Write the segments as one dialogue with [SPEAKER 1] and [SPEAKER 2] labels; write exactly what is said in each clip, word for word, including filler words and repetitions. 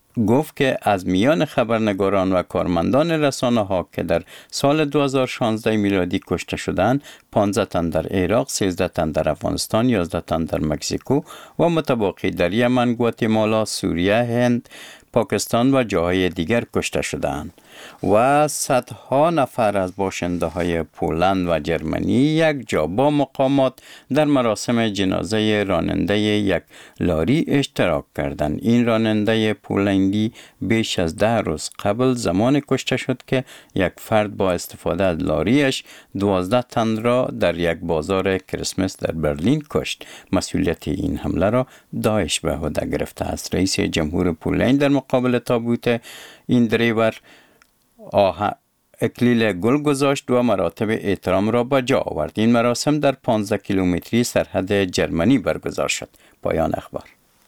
[SPEAKER 1] گفت که از میان خبرنگاران و کارمندان رسانه ها که در سال دو هزار و شانزده میلادی کشته شدند، پانزده تن در عراق، سیزده تن در افغانستان، یازده تن در مکزیکو و متباقی در یمن، گواتمالا، سوریه، هند، پاکستان و جاهای دیگر کشته شدند و صدها نفر از باشنده های پولند و جرمنی یک جا با مقامات در مراسم جنازه راننده یک لاری اشتراک کردند. این راننده پولندی بیش از ده روز قبل زمان کشته شد که یک فرد با استفاده از لاریش دوازده تن را در یک بازار کریسمس در برلین کشت. مسئولیت این حمله را داعش به عهده گرفته است. رئیس جمهور پولند در مقابل تابوت این دریور آه اکلیل گل گذاشت و مراتب احترام را به جا آورد. این مراسم در پانزده کیلومتری سرحد جرمنی برگزار شد. پایان اخبار.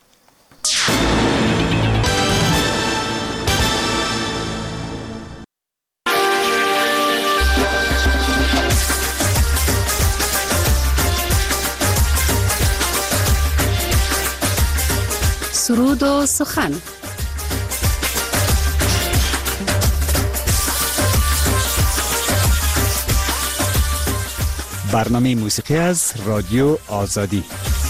[SPEAKER 2] سرود و سخن.
[SPEAKER 3] برنامه موسیقی از رادیو آزادی.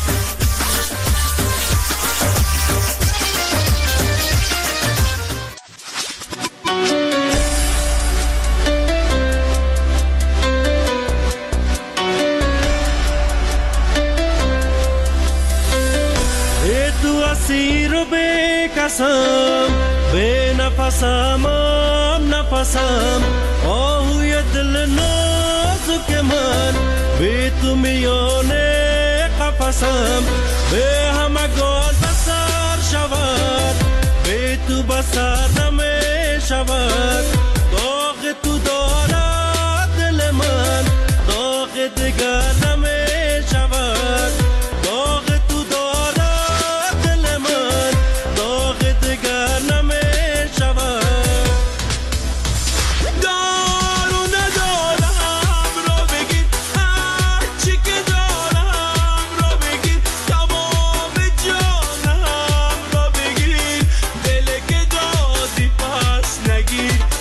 [SPEAKER 4] ای تو اسیر و بے قسم، بے نفسم آم نفسم، آهوی دل نازک من، بی تو میانه قفسم، به همگان بسر شود، بی تو بسر نمی شود، داغ تو دارد دل من، داغ دیگر نمی شود، داغ تو دارد دل من، داغ دیگر نمی شود. Git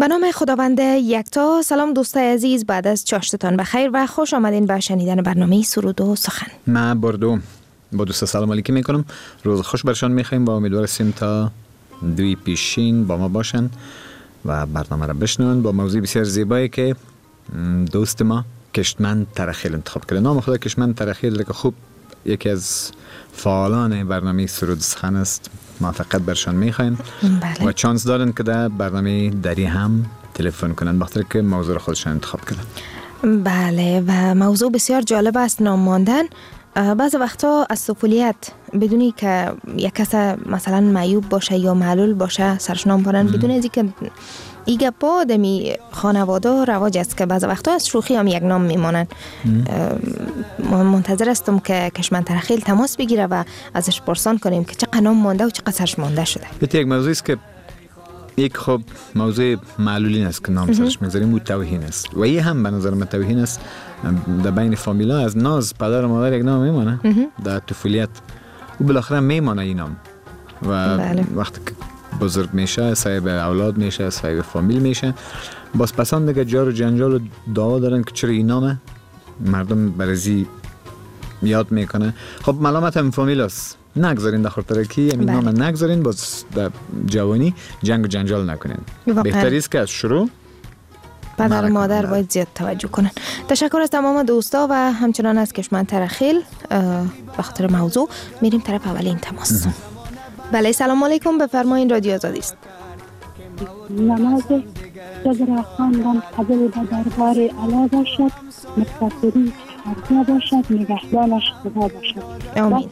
[SPEAKER 2] به نام خداوند یکتا. سلام دوستای عزیز، بعد از چاشتتان بخیر و خوش آمدین به شنیدن برنامه سرود و سخن.
[SPEAKER 5] من بردو با دوستا سلام علیکم میکنم. روز خوش برشان میخوایم و امیدوار هستیم تا دوی پیشین با ما باشن و برنامه را بشنون با موضوع بسیار زیبایی که دوست ما کشمند ترخیل انتخاب کرده. نام خدا کشمند ترخیل که خوب یکی از فعالان برنامه سرود سخن است. ما فقط برشان میخوایم
[SPEAKER 2] بله.
[SPEAKER 5] و چانس دارن که در برنامه دری هم تلفن کنن بخاطر که موضوع خودشان انتخاب کردن.
[SPEAKER 2] بله و موضوع بسیار جالب است، نام ماندن. بعض وقتا از طفولیت بدونی که یک کس مثلا معیوب باشه یا معلول باشه سرش نام برن بدون از اینکه ایگه با آدمی خانواده رواج است که بعض وقتا از شوخی هم یک نام میمانن. منتظر استم که کشمند ترخیل تماس بگیره و ازش پرسان کنیم که چقدر نام مانده و چقدر سرش مانده شده.
[SPEAKER 5] یک موضوعی است که یک خب موضوع معلولین است که نام سرش میگذاریم و توهین است و این هم به نظر من توهین است. در بین فامیلا از ناز پدر و مادر یک نام میمانه در طفولیت و بالاخره میمانه این نام و
[SPEAKER 2] بله.
[SPEAKER 5] وقتی که بزرگ میشه صاحب اولاد میشه صاحب فامیل میشه باز پسند دیگه جار و جنجال و دعوا دارن که چرا این نامه مردم برزی یاد میکنه. خب ملامت هم فامیل است، نگذارین در خاطرکی همین
[SPEAKER 2] بله.
[SPEAKER 5] نام نگذارین، باز در جوانی جنگ و جنجال نکنین. بهتری است که از شروع
[SPEAKER 2] پدر و مادر
[SPEAKER 5] کنن.
[SPEAKER 2] باید زیاد توجه کنن. تشکر از تمام دوستا و همچنان از کشمند ترخیل. به خاطر موضوع میریم طرف اولین تماس. بله سلام علیکم، بفرمایید، رادیو آزادی است.
[SPEAKER 6] نماز صدر خواندن قبول به دربار علا باشد، مستقری فردا باشد، نگهبانش خدا باشد.
[SPEAKER 2] آمین.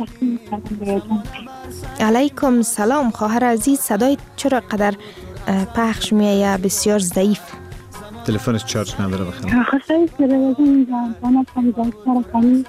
[SPEAKER 2] علیکم سلام خواهر عزیز، صدای چرا قدر پخش میایه بسیار ضعیف؟
[SPEAKER 5] تلفنش چارج نداره بخیر.
[SPEAKER 6] خواهی تلویزیون جانتانه کمی سر کمی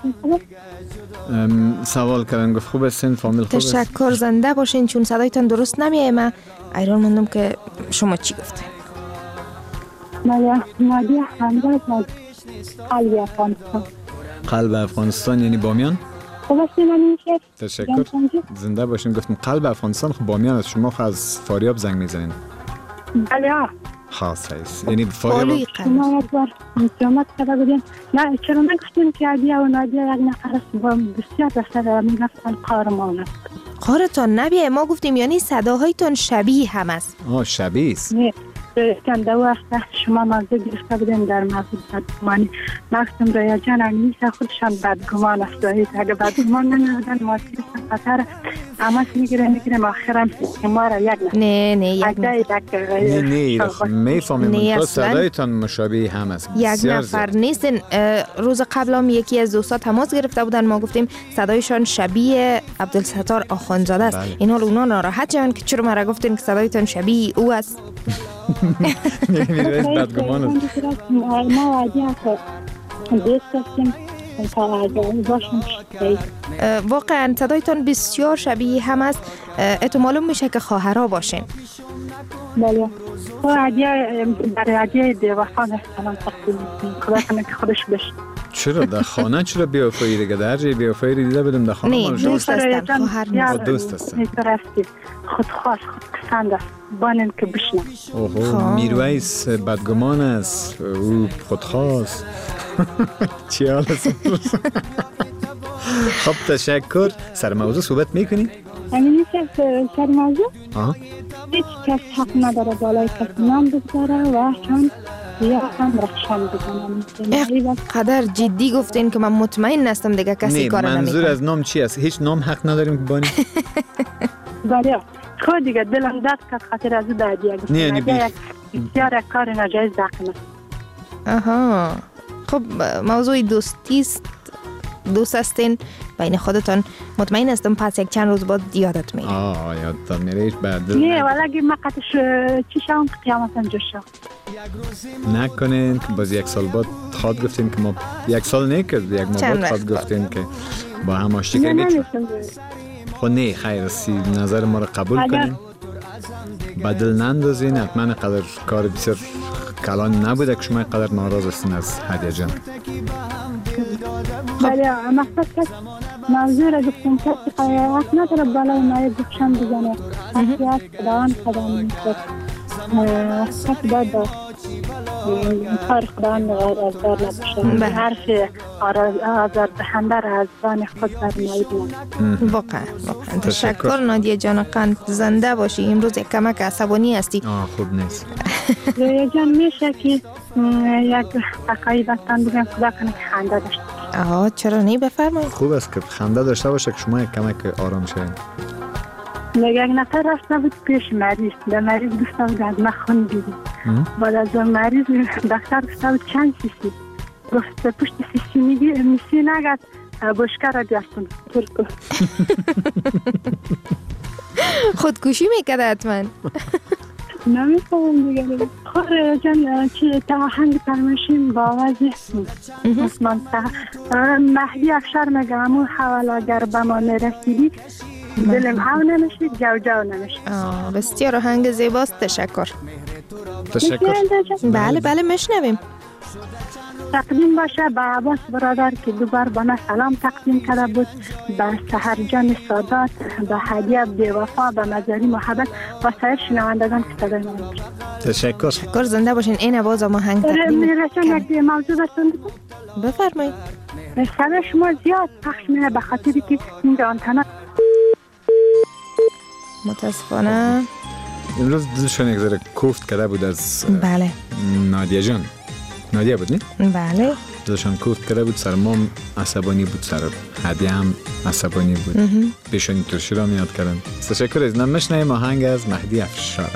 [SPEAKER 5] سوال کردن گفت خوب هستین، فامیل خوب است؟
[SPEAKER 2] تشکر، زنده باشین چون صدایتان درست نمیایه. من ایران مندم که شما چی گفتین.
[SPEAKER 6] ماlia نادی همراه از قلب افغانستان.
[SPEAKER 5] قلب افغانستان یعنی بامیان؟
[SPEAKER 6] خوب هستین من شیخ؟
[SPEAKER 5] تشکر، زنده باشین. گفتم قلب افغانستان خب بامیان است، شما خب از فاریاب زنگ میزنین.
[SPEAKER 6] بله ها
[SPEAKER 5] خاص هست یعنی
[SPEAKER 2] بالوی
[SPEAKER 5] فاریاب.
[SPEAKER 2] قلب.
[SPEAKER 6] شما یک بار انتظامات کرده بودین. نه چرا نگفتین که عادیه و نادیه یک نفر است با بسیار بسر میگفتن قهرمان است.
[SPEAKER 2] قارتان نبیه، ما گفتیم یعنی صداهایتان شبیه هم است.
[SPEAKER 5] آه شبیه است.
[SPEAKER 6] نه کنده وقت شما موضوع گرفته بودین در موضوع بدگمانی. مقصم رویا جان انیسا خودشان بدگمان است. اگه بدگمان نمیدن ما سیستم خطر اماس میگیره میگیرم آخرم ما را یک نفر.
[SPEAKER 2] نه نه یک نفر.
[SPEAKER 5] نه نه میفهمیم
[SPEAKER 2] نه،
[SPEAKER 5] تو
[SPEAKER 2] اصلاً.
[SPEAKER 5] صدایتان مشابه هم است.
[SPEAKER 2] یک
[SPEAKER 5] بسیار
[SPEAKER 2] نفر
[SPEAKER 5] زیاد.
[SPEAKER 2] نیستن. روز قبل هم یکی از دوستا تماس گرفته بودن، ما گفتیم صدایشان شبیه عبدالستار آخوندزاده است.
[SPEAKER 5] بله.
[SPEAKER 2] این حال اونا ناراحت شدن که چرا مرا گفتین که صدایتان شبیه او است.
[SPEAKER 5] میرویز بدگمان است.
[SPEAKER 6] ما عادیه که دوست هستیم تا باشیم شدید.
[SPEAKER 2] واقعا صدایتان بسیار شبیه هم است. اتو معلوم میشه که خواهرها باشین.
[SPEAKER 6] بله تو عادیه برای عادیه دیوخان احتمال تقدیم میکنیم. خدا کنه که خودش بشه.
[SPEAKER 5] چرا در خانه چرا بی‌وفایی دیگه در جای بی‌وفایی رو دیده بدیم در خانه
[SPEAKER 2] نه،
[SPEAKER 5] ما شما
[SPEAKER 2] دوست هستم، خواهر نیست.
[SPEAKER 5] دوست هستم.
[SPEAKER 6] میترستی خودخواست خودپسند است بانن که بشنم.
[SPEAKER 5] اوه میرویس بدگمان است، او خودخواست. چی حال است؟ خب تشکر. سر موضوع صحبت میکنی؟
[SPEAKER 6] همین نیست سر موضوع
[SPEAKER 5] آه
[SPEAKER 6] هیچ کس حق نداره بالای کسی نام بگذاره و چون یا هم رخشان بزنم.
[SPEAKER 2] قدر جدی گفتین که من مطمئن نستم دیگه کسی
[SPEAKER 5] نه،
[SPEAKER 2] کار نمیکنه.
[SPEAKER 5] منظور از نام چی است؟ هیچ نام حق نداریم بانی؟
[SPEAKER 6] بله خود دیگه دلم درد کرد خاطر از او دادیه گفتم.
[SPEAKER 5] نه یعنی بی...
[SPEAKER 6] بسیار کار ناجایز داخل است.
[SPEAKER 2] آها خب موضوع دوستی است، دوست هستین بین خودتان، مطمئن هستم پس یک چند روز بعد یادت میره.
[SPEAKER 5] آه یادتان میره هیچ بعد
[SPEAKER 6] نه ولگی مقتش چی شون قیامت انجا شد
[SPEAKER 5] نکنین که باز یک سال بعد خواد گفتین که ما یک سال نه کرد یک ماه بعد خواد گفتین که با هم آشتی کردیم. خب نه خیر سی نظر ما رو قبول کنین، بدل نندازین. حتما قدر کار بسیار کلان نبوده که شما قدر ناراض هستین از هدیه جان.
[SPEAKER 6] بله مقصد که موضوع را گفتیم کسی حق نداره بالای مایه گفشن بزنه. حقیقت خداوند خدا میشه. خط باید کار خداوند آزار نباشه. حرف آزار دهنده را از زبان خود برنایید نمید.
[SPEAKER 2] واقعا واقعا تشکر نادیه جان قند، زنده باشی. امروز یک کمک عصبانی هستی.
[SPEAKER 5] آه خوب نیست.
[SPEAKER 6] رویا جان میشه که یک حقایی بستن بگم خدا کنه که خنده داشته.
[SPEAKER 2] آه چرا نی بفرمایید.
[SPEAKER 5] خوب است که خنده داشته باشه که شما یک کمک آرام شوید.
[SPEAKER 6] یک نفر رفته بود پیش مریض، در مریض گفته بود از من خون بیدی. بعد از مریض دکتر گفته بود چند سیسی؟ گفت پشت سیسی میگی میسی نگد بشکه را جستون ترکو.
[SPEAKER 2] خودکشی میکرده حتما.
[SPEAKER 6] نمیفهم دیگه. خور جان چه تاهنگ پرمشیم با آوازی عثمان مهدی افشار میگه همون حوالاگر به ما میرسیدی دلم هاو نمیشید جو جو نمیشید.
[SPEAKER 2] بسیار آهنگ زیباست. تشکر.
[SPEAKER 5] تشکر.
[SPEAKER 2] بله بله میشنویم.
[SPEAKER 6] تقدیم باشه به عباس برادر که دوبار با من سلام تقدیم کرده بود، به سحرجان سادات، به هدیه بی‌وفا، به مزاری محبت و سایر شنوندگان که صدای ما می‌شنوند.
[SPEAKER 5] تشکر.
[SPEAKER 2] تشکر. زنده باشین. این آواز ما هنگ تقدیم
[SPEAKER 6] میرسم یک موضوع بسند
[SPEAKER 2] بفرمایید.
[SPEAKER 6] صدای شما زیاد پخش میشه به خاطری که اینجا آنتنا
[SPEAKER 2] متاسفانه
[SPEAKER 5] امروز دلشون یک ذره کوفت کرده بود از
[SPEAKER 2] بله
[SPEAKER 5] نادیه جان. نادیه بود نه؟
[SPEAKER 2] بله.
[SPEAKER 5] دلشون کوفت کرده بود، سر مام عصبانی بود، سر هدیه هم عصبانی بود. پیشانی ترشی را میاد کردن. تشکر. از نمشنه آهنگ از مهدی افشار.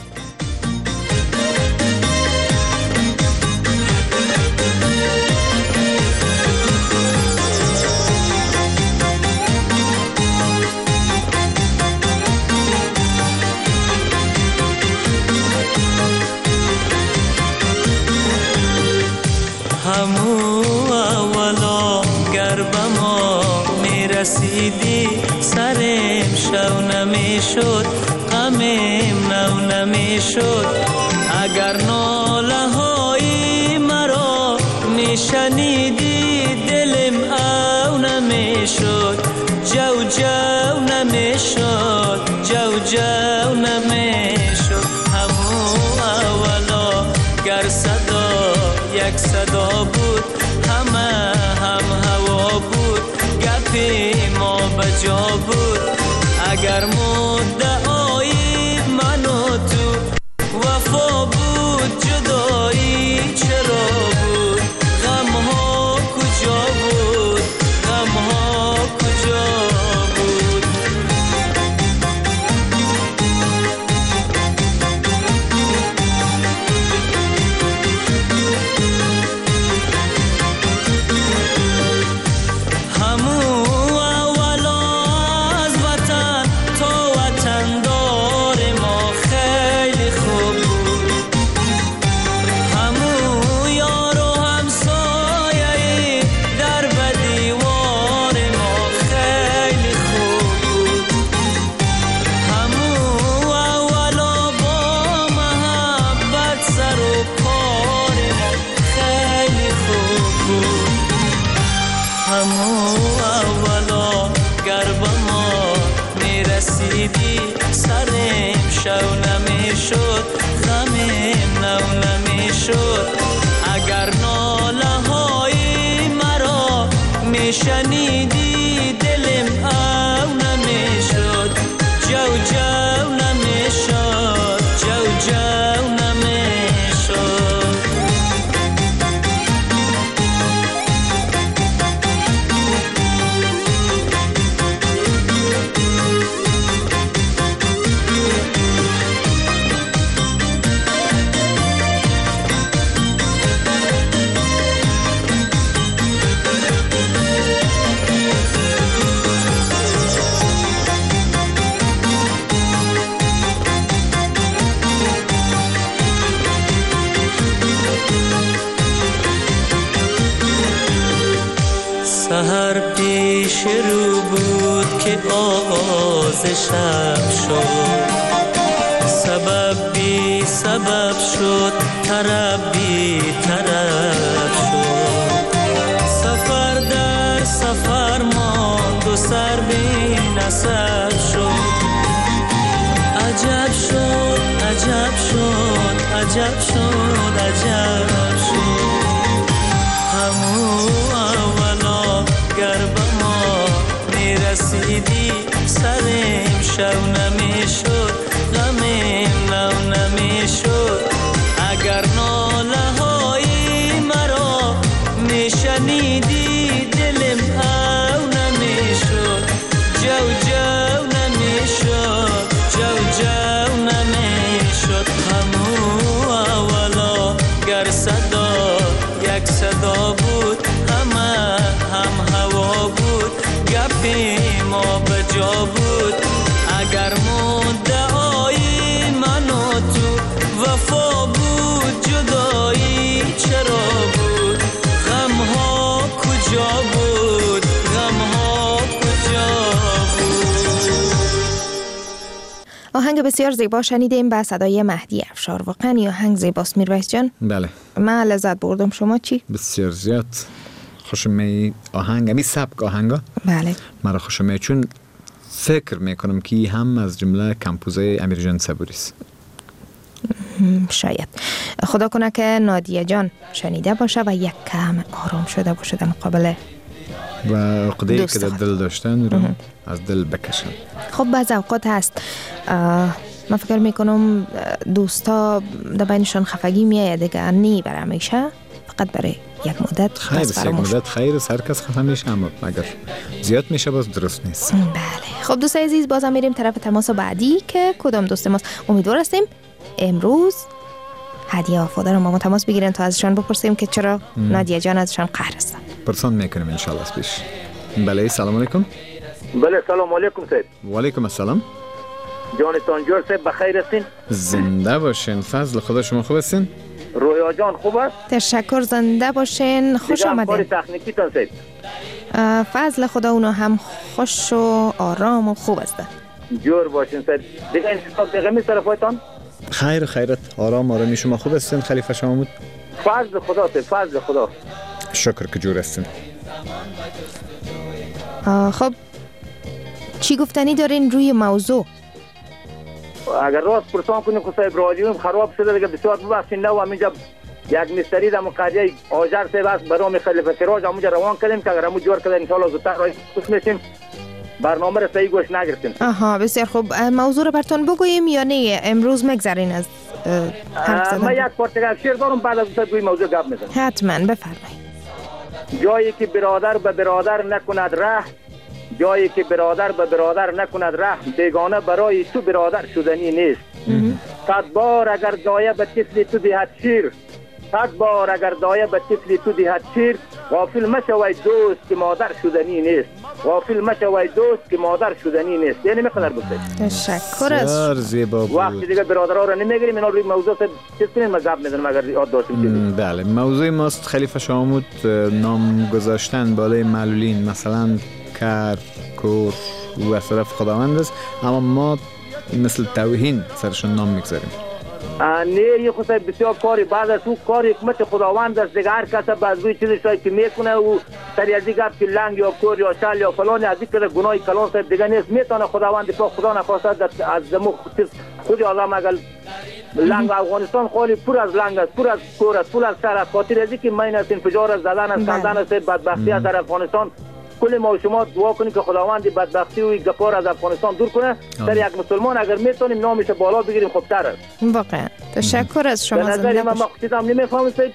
[SPEAKER 7] همو اولا گر به ما میرسیدی سرم شو نمیشد غمم نو نمیشد اگر ناله های مرا میشنیدی دلم او نمیشد جو جو نمیشد جو جو نمیشد همو اولا گر صدا یک صدا بود همه هم هوا بود گپی ما بجا بود اگر مدعای من و تو وفا بود جدایی چرا بود غم ها کجا بود غم ها کجا بود شنیدی دلم او نمیشد جو جو نمیشد جو جو نمیشد سحر پیش رو بود که آغاز شب شد سبب بی سبب شد طرب بی طرب شد سفر در سفر ماند و سر بی نسب شد عجب شد عجب شد عجب شد عجب شد همو اولا گر به ما میرسیدی سرم شو نمیشد غمم نو نمیشد اگر ناله های مرا میشنیدی دلم او نمیشد جو جو نمیشد جو جو نمیشد همو اولا گر صدا یک صدا بود همه هم هوا بود گپی ما به جا بود اگر مدعای من و تو وفا بود جدایی چرا بود غم ها کجا بود غم ها کجا بود.
[SPEAKER 2] آهنگ بسیار زیبا شنیدیم با صدای مهدی افشار. واقعا این آهنگ زیباست میرویس جان.
[SPEAKER 5] بله
[SPEAKER 2] من لذت بردم. شما چی؟
[SPEAKER 5] بسیار زیاد خوشم می آهنگ می سبک آهنگا.
[SPEAKER 2] بله
[SPEAKER 5] مرا خوشم می چون فکر میکنم که هم از جمله کمپوزه امیر جان صبوری است.
[SPEAKER 2] شاید خدا کنه که نادیه جان شنیده باشه و یک کم آرام شده باشه در مقابل
[SPEAKER 5] و عقده‌ای که در
[SPEAKER 2] خود.
[SPEAKER 5] دل داشتن رو از دل بکشن.
[SPEAKER 2] خب بعض اوقات هست من فکر میکنم دوستا در بینشان خفگی میاد دیگه نی برای همیشه فقط برای یک مدت
[SPEAKER 5] خیر
[SPEAKER 2] بس
[SPEAKER 5] است، یک
[SPEAKER 2] فراموش.
[SPEAKER 5] مدت خیر است، هر کس خفه میشه، اما اگر زیاد میشه باز درست نیست.
[SPEAKER 2] بله خب دوست عزیز بازم میریم طرف تماس بعدی که کدام دوست ماست. امیدوار هستیم امروز هدیه آفاده رو با ما تماس بگیرن تا ازشان بپرسیم که چرا نادیه جان ازشان قهر هستن.
[SPEAKER 5] پرسان میکنیم انشالله از پیش. بله سلام علیکم.
[SPEAKER 8] بله سلام علیکم سید.
[SPEAKER 5] و علیکم السلام.
[SPEAKER 8] جانتان جور سید بخیر هستین؟
[SPEAKER 5] زنده باشین. فضل خدا شما خوب هستین؟
[SPEAKER 8] رویا جان خوب است؟
[SPEAKER 2] تشکر زنده باشین. خوش
[SPEAKER 8] آمدین. کار
[SPEAKER 2] آمدین.
[SPEAKER 8] تکنیکی تان سید.
[SPEAKER 2] فضل خدا اونا هم خوش و آرام و خوب هستن.
[SPEAKER 8] جور باشین سید. دیگه انشاءالله دیگه می طرفایتان؟
[SPEAKER 5] خیر خیرت آرام آرامی شما خوب هستین خلیفه شما؟
[SPEAKER 8] فضل خدا سید فضل خدا.
[SPEAKER 5] شکر که جور هستین.
[SPEAKER 2] خب چی گفتنی دارین روی موضوع؟
[SPEAKER 8] اگر راست پرسان کنیم که صاحب رادیوم خراب شده دیگه بسیار ببخشید نه و همینجا یک مستری در قضیه آجر صاحب است برام خلیفه سراج همونجا روان کردیم که اگر همون جور کردن انشاءالله زودتر رای خوش میشیم برنامه را صحیح گوش نگرفتیم.
[SPEAKER 2] آها بسیار خوب. موضوع رو براتون بگوییم یا نه امروز مگذارین از حرف زدن؟
[SPEAKER 8] من یک پارچه شعر دارم بعد از اون روی موضوع گپ میزنم.
[SPEAKER 2] حتما بفرمایید.
[SPEAKER 8] جایی که برادر به برادر نکند رحم، جایی که برادر به برادر نکند رحم، بیگانه برای تو برادر شدنی نیست. صد بار اگر دایه به طفل تو دهد شیر، صد بار اگر دایه به طفل تو دهد شیر، غافل مشوی دوست که مادر شدنی نیست، غافل مشوی دوست که مادر شدنی نیست. یعنی میخواد بگم
[SPEAKER 2] تشکر از
[SPEAKER 5] بسیار زیبا بود.
[SPEAKER 8] وقتی دیگه برادرها رو نمیگیریم اینا روی موضوع چیز کنیم مذهب میدونم اگر یاد داشتیم.
[SPEAKER 5] بله موضوع ماست خلیفه شامود نام گذاشتن بالای معلولین مثلا کر کور و از طرف خداوند است، اما ما مثل توهین سرشون نام میگذاریم.
[SPEAKER 8] نه یه خود بسیار کاری بعد از اون کار حکمت خداوند است دیگه. هر کس بعد از روی چیزی شاید که میکنه و سری از دیگه که لنگ یا کور یا شل یا فلان از دیگه گناهی کلان صاحب دیگه نیست. میتونه خداوند پاک خدا نخواسته از زمو خود عالم اگر لنگ افغانستان خالی پر از لنگ است، پر از کور است، پر از شر است. خاطر از اینکه ماین است انفجار است، زدن است، کندن است، بدبختی است در افغانستان. کل ما و شما دعا کنیم که خداوند بدبختی و گپار از افغانستان دور کنه. در یک مسلمان اگر میتونیم نامش بالا بگیریم خوبتر است.
[SPEAKER 2] واقعا تشکر از شما.
[SPEAKER 8] به نظر من مقصودم نمیفهمم سید.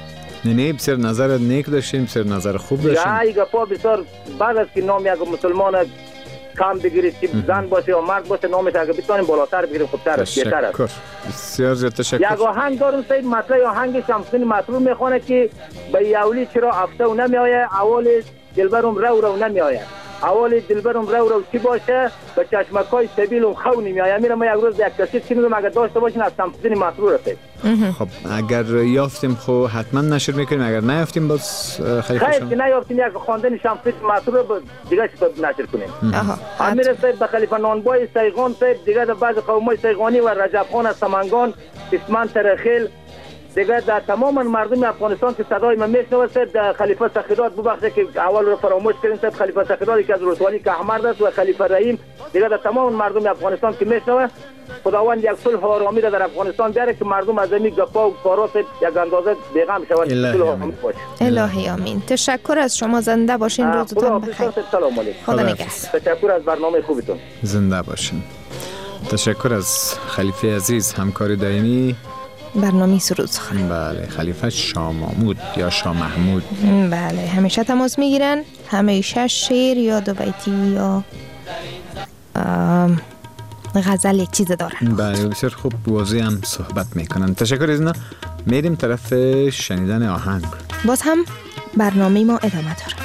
[SPEAKER 5] نه نه بسیار نظر نیک داشتیم، بسیار نظر خوب داشتیم.
[SPEAKER 8] یا ای گپا بسیار بعد از که نام یک مسلمان کام بگیرید که زن باشه یا مرد باشه نامش اگر بتونیم بالاتر بگیریم خوبتر است، بهتر است.
[SPEAKER 5] تشکر بسیار زیاد تشکر.
[SPEAKER 8] یک آهنگ دارم سید مطلع آهنگ شمسین مطلوب میخونه که به یولی چرا افته و نمیآید اول دلبرم رو رو نمیآید اول دلبرم رو رو چی باشه به چشمکای سبیلم خو نمیآید. میرم یک روز یک کسی چیزی اگر داشته باشین از شمسین مطلوب رسید.
[SPEAKER 5] خب اگر یافتیم خو حتما نشر میکنیم، اگر نیافتیم باز خلیفه
[SPEAKER 8] خیر که نیافتیم یک خواندن شمسین مطلوب دیگه نشر کنیم. امیر صاحب به خلیفه نانبای سیغان صاحب دیگه بعض قومای سیغانی و رجب خان از سمنگان اسمان ترخیل دیگه در تمام مردم افغانستان که صدای من میشنوه در خلیفه سخیدات ببخشه که اول رو فراموش کردیم، صد خلیفه سخیدات که از رسوانی که احمد است و خلیفه رحیم، دیگه در تمام مردم افغانستان که میشنوه خداوند یک صلح و آرامی را در افغانستان بیاره که مردم از این گپا و کارات یک اندازه بیغم شوند. صلح و آرامی باشه.
[SPEAKER 2] الهی آمین. تشکر از شما، زنده باشین، روزتون بخیر.
[SPEAKER 8] سلام علیکم.
[SPEAKER 2] خدا نگهدار.
[SPEAKER 8] تشکر از برنامه خوبتون.
[SPEAKER 5] زنده باشین. تشکر از خلیفه عزیز، همکار دائمی
[SPEAKER 2] برنامه سرود سخن.
[SPEAKER 5] بله، خلیفه شاه محمود یا شاه محمود.
[SPEAKER 2] بله، همیشه تماس میگیرن، همیشه شعر یا دو بیتی یا غزل یک چیز دارن.
[SPEAKER 5] بله، بسیار خوب واضح هم صحبت میکنن. تشکر از اینا. میریم طرف شنیدن آهنگ.
[SPEAKER 2] باز هم برنامه ما ادامه داره.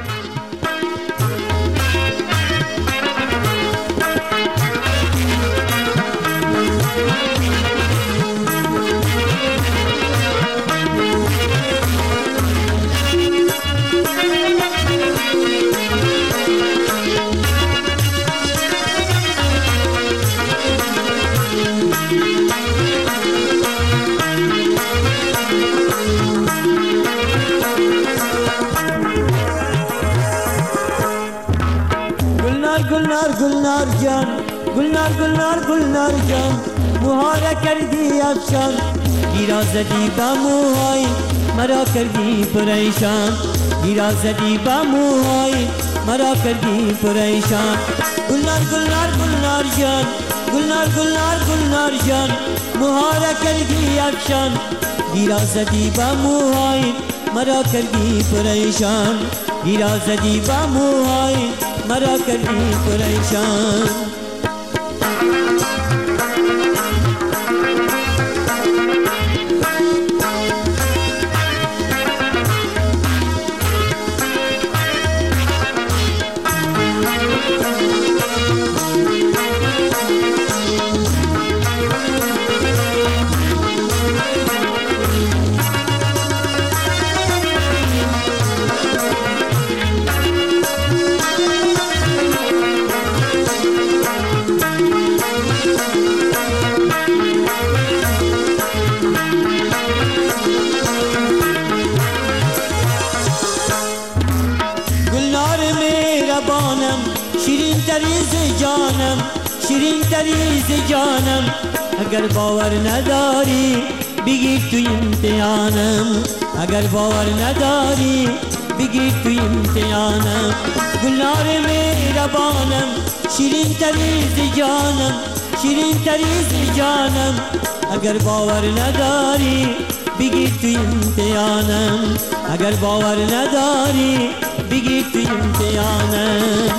[SPEAKER 9] گلنار گلنار جان، گلنار گلنار گلنار جان، موها کردی افشان، گیرا زدی با موهای مرا کردی پریشان، گیرا زدی با موهای مرا کردی پریشان. گلنار گلنار گلنار جان، گلنار گلنار گلنار جان، موها کردی افشان، گیرا زدی با موهای مرا کردی پریشان، گیرا زدی با موهای مرا کردی پریشان. شیرین تریز جانم، اگر باور نداری بگیر توی امتحانم، اگر باور نداری بگیر توی امتحانم. گلنار مهربانم، شیرین تریز جانم، شیرین تریز جانم، اگر باور نداری بگیر توی امتحانم، اگر باور نداری بگیر توی امتحانم.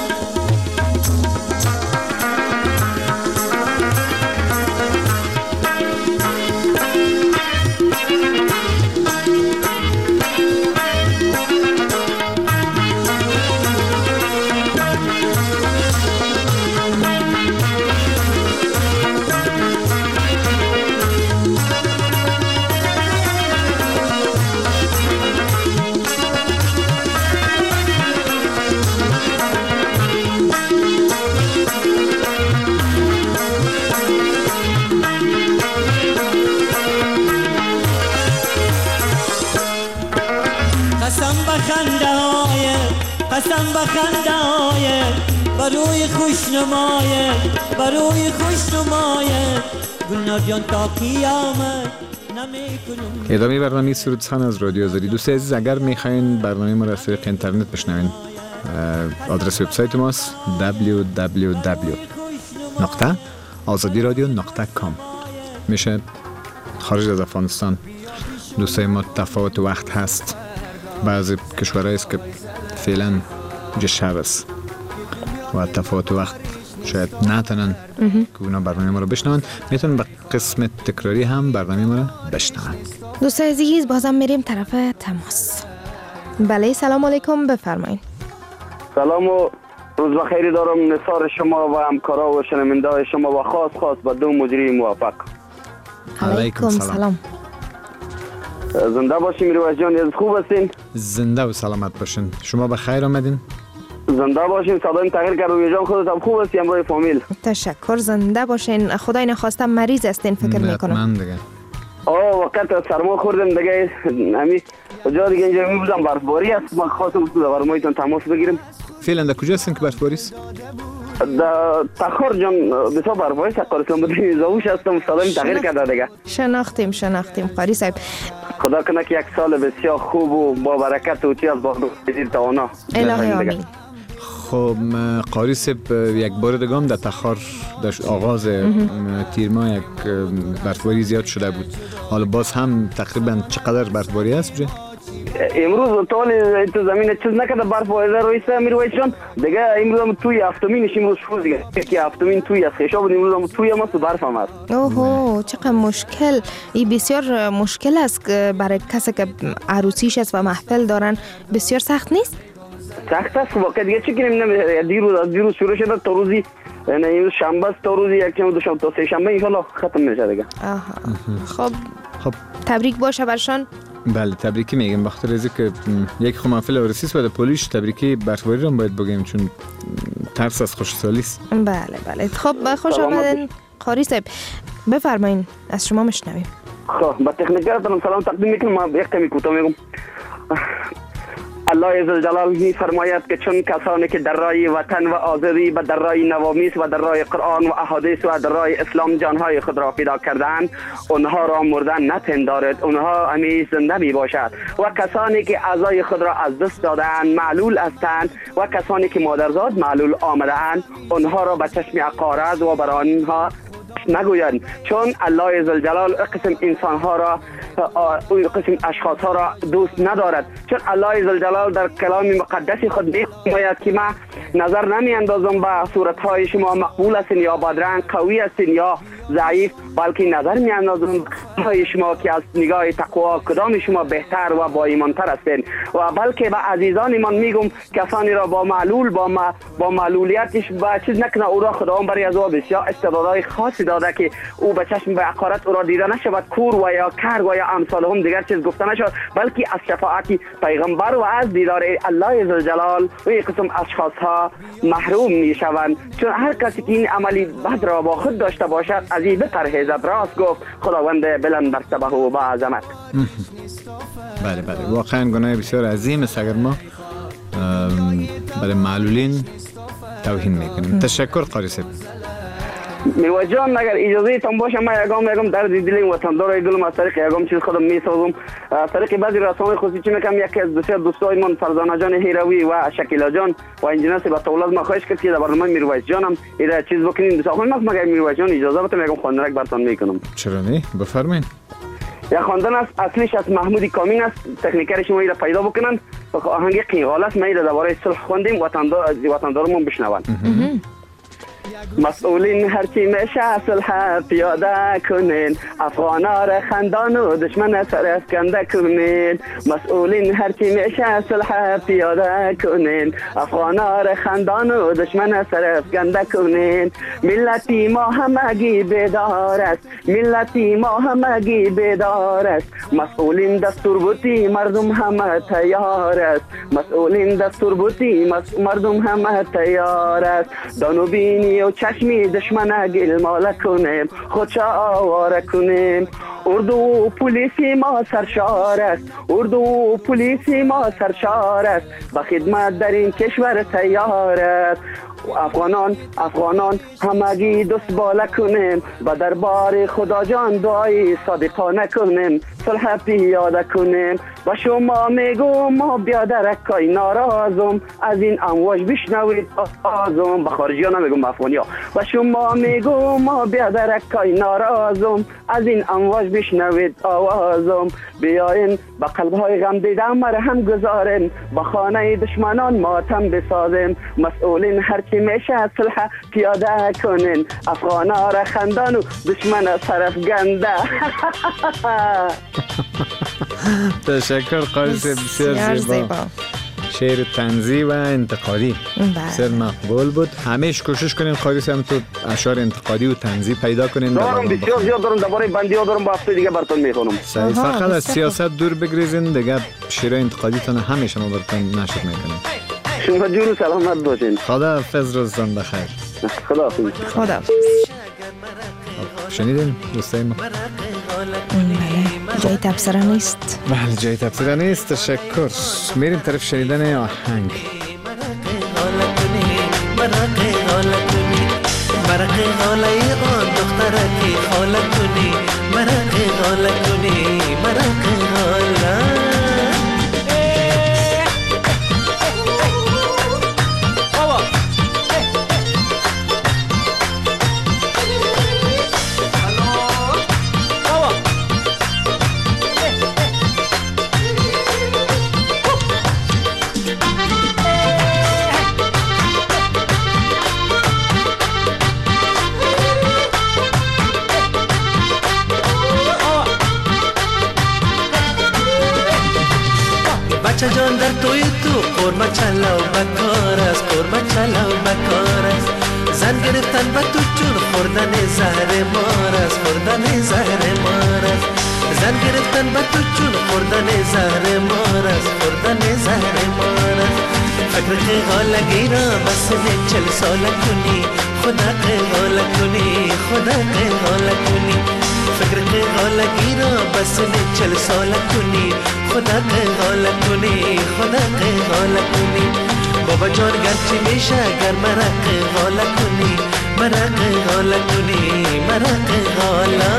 [SPEAKER 9] قسم بخنده های بروی خوشنمای، بروی خوشنمای گلنار جان تا قیامت نمیکنم.
[SPEAKER 5] ادامه برنامه سرود سخن از رادیو آزادی. دوست عزیز، اگر میخواین برنامه ما را از طریق اینترنت بشنوین، آدرس وبسایت ماست دبلیو دبلیو دبلیو نقطه آزادی رادیو نقطه کام. میشه خارج از افغانستان دوستای ما تفاوت وقت هست، بعضی کشورهایی است که فعلا اینجا شب است و تفاوت وقت شاید نتونن که اونا برنامه ما رو بشنون، میتونن به قسم تکراری هم برنامه ما رو بشنون.
[SPEAKER 2] دوست عزیز، بازم میریم طرف تماس. بله، سلام علیکم، بفرمایید.
[SPEAKER 10] سلام و روز بخیری دارم نثار شما و همکارا و شنونده های شما و خاص خاص به دو مجری موفق.
[SPEAKER 2] علیکم سلام.
[SPEAKER 10] زنده باشیم روز جان، از خوب هستین؟
[SPEAKER 5] زنده و سلامت باشین. شما به خیر آمدین؟
[SPEAKER 10] زنده باشین. صدایم تغییر کرد روی جان، خودت هم خوب هستی همراه فامیل؟
[SPEAKER 2] تشکر، زنده باشین. خدای نخواسته مریض هستین فکر میکنم.
[SPEAKER 5] حتما دیگه
[SPEAKER 10] آه وقت سرما خوردم دیگه همی جا دیگه اینجا می بودم برفباری است. من خواستم برمایتان تماس بگیرم.
[SPEAKER 5] فعلا در کجا هستین که برفباری است؟
[SPEAKER 10] در تخار جان بسیار برفباری است. قاری اسلام آباد زاوش هستم. سالم تغییر کرده دیگه.
[SPEAKER 2] شناختیم شناختیم قاری صاحب.
[SPEAKER 10] خدا کنه که یک سال بسیار خوب و با برکت و چی از با بزیر توانا.
[SPEAKER 2] الهی آمین.
[SPEAKER 5] خب قاری صاحب یک بار دیگه هم در تخار در آغاز تیر ماه یک برفباری زیاد شده بود. حالا باز هم تقریبا چقدر برفباری است بجه؟
[SPEAKER 10] امروز طول تو زمین چیز نکرده برفباری رویسته امیرویس جان دیگه امروز هم توی هفتمینش امروز شروع دیگه که هفتمین توی است خیشا بود امروز هم توی هم است و برف هم است.
[SPEAKER 2] اوه چقدر مشکل. این بسیار مشکل است که برای کسی که عروسیش است و محفل دارن بسیار سخت نیست؟
[SPEAKER 10] سخت است واقعا دیگه چی کنیم دیروز از دیروز شروع شده تا روزی یعنی امروز شنبه است تا روزی یک چند دوشنبه تا سه شنبه ان شاء الله ختم میشه دیگه.
[SPEAKER 2] آها خب
[SPEAKER 5] خب
[SPEAKER 2] تبریک باشه برشان.
[SPEAKER 5] بله تبریکی میگم بخاطر از که یک خو محفل عروسی است و پولیش تبریکی برفباری رو باید بگیم چون ترس از خوشحالی است.
[SPEAKER 2] بله بله خب خوش آمدین قاری صاحب. بفرمایید از شما میشنویم.
[SPEAKER 10] خب با تکنیکراتون سلام تقدیم میکنم. ما یک کمی کوتاه میگم. الله عزوجل می‌فرماید که چون کسانی که در راه وطن و آزادی و در راه نوامیس و در راه قرآن و احادیث و در راه اسلام جانهای خود را فدا کردند اونها را مردن نپندارد اونها همیشه زنده می باشد و کسانی که اعضای خود را از دست دادند معلول هستند و کسانی که مادرزاد معلول آمدند اونها را به چشم عقارت و بر آنها نگویند چون الله عزوجل قسم انسان ها را او قسم اشخاص ها را دوست ندارد چون الله عزوجل در کلام مقدس خود میگوید که ما نظر نمی اندازم به صورت های شما مقبول هستین یا بدرنگ قوی هستین یا ضعیف بلکه نظر می اندازم های شما که از نگاه تقوا کدام شما بهتر و با ایمانتر هستین و بلکه به عزیزانمان میگم کسانی را با معلول با ما با معلولیتش با چیز نکنه او را خداوند برای از او بسیار استعدادهای خاصی داده که او به چشم به عقارت او را دیده نشود کور و یا کر و یا امثال هم دیگر چیز گفته نشود بلکه از شفاعت پیغمبر و از دیدار الله عزوجل و این قسم اشخاص ها محروم می شوند چون هر کسی که این عملی بد را با خود داشته باشد از این بپرهیزد. راست گفت خداوند بلند مرتبه و با عظمت.
[SPEAKER 5] بله بله واقعا گناه بسیار عظیم است اگر ما برای معلولین توهین میکنیم. تشکر قاری صاحب.
[SPEAKER 10] میرویس جان اگر اجازه تان باشه ما یگام یگام در دل وطندار دلم از طریق یگام چیز خودم میسازم از طریق بعضی رسانه‌های خصوصی میگم یکی از بسیار دوستای من فرزانه جان هیروی و شکیلا جان و انجینر با تولد ما خواهش کرد که در برنامه میرویس جانم اینا چیز بکنین بساخون ما مگر میرویس جان اجازه بده میگم خواندنک براتون میکنم.
[SPEAKER 5] چرا نه بفرمایید.
[SPEAKER 10] یا خواندن است اصلیش از محمود کامین است تکنیکرش ما اینا پیدا بکنن با آهنگ قیقال است ما اینا درباره صلح خواندیم وطندار وطندارمون بشنون. مسئولین هرچی میشه صلح پیاده کنین افغانا را خندان و دشمن سر افکنده کنین مسئولین هرچی میشه صلح پیاده کنین افغانا را خندان و دشمن سر افکنده کنین ملتی ما همگی بیدار است ملتی ما همگی بیدار است مسئولین دستور بودی مردم همه تیار است مسئولین دستور بودی مردم همه تیار است دانو بینی و چشمی دشمن گل ماله کنیم خودشا آواره کنیم اردو و پولیسی ما سرشار است اردو و پولیسی ما سرشار است به خدمت در این کشور تیار است افغانان افغانان همگی دست بالا کنیم و دربار خدا جان دعای صادقانه کنیم صلح پیاده کنیم و شما میگم ما بیادرکای ناراضم از این امواج بشنوید آزم به خارجی ها نمیگم به افغانی ها و شما میگم ما بیادرکای ناراضم از این امواج بشنوید آوازم بیاین به قلبهای غم دیده مرهم گذاریم به خانه دشمنان ماتم بسازیم مسئولین هرچی میشه صلح پیاده کنین افغانا را خندان و دشمن سرفگنده.
[SPEAKER 5] تشکر قاری صاحب بسیار زیبا. شعر طنزی و انتقادی بسیار مقبول بود. همیشه کوشش کنین قاری صاحب تو اشعار انتقادی و طنزی پیدا کنین.
[SPEAKER 10] دارم بسیار زیاد دارم درباره بندی ها دارم با هفته دیگه براتون میخونم.
[SPEAKER 5] فقط از سیاست دور بگریزین دیگه شعر انتقادی تون همیشه ما براتون نشر میکنیم.
[SPEAKER 10] شما جور و سلامت باشین.
[SPEAKER 5] خدا حافظ روزتون بخیر.
[SPEAKER 10] خدا حافظ.
[SPEAKER 2] خدا حافظ.
[SPEAKER 5] شنیدین دوستای ما؟
[SPEAKER 2] بله جای تبصره نیست.
[SPEAKER 5] بله جای تبصره نیست. تشکر. میریم طرف شنیدن آهنگ.
[SPEAKER 11] مرقه حالا کنی مرقه حالا آن دختره که حالا کنی مرقه حالا کنی مرقه حالا بچه جان در توی تو قرمه چلاو بکار است قرمه چلاو بکار است زن گرفتن به تو چون خوردن زهر مار است خوردن زهر مار است زن گرفتن به تو چون خوردن زهر مار است خوردن زهر مار است فکر که حالا گیرا بس چل ساله کنی خدا که حالا کنی خدا که حالا کنی فکر که حالا گیرا بس چل ساله کنی خدا که حالا کنی خدا که حالا کنی بابا جان گرچه میشه گر مرا که حالا کنی مرا که حالا کنی مرا که حالا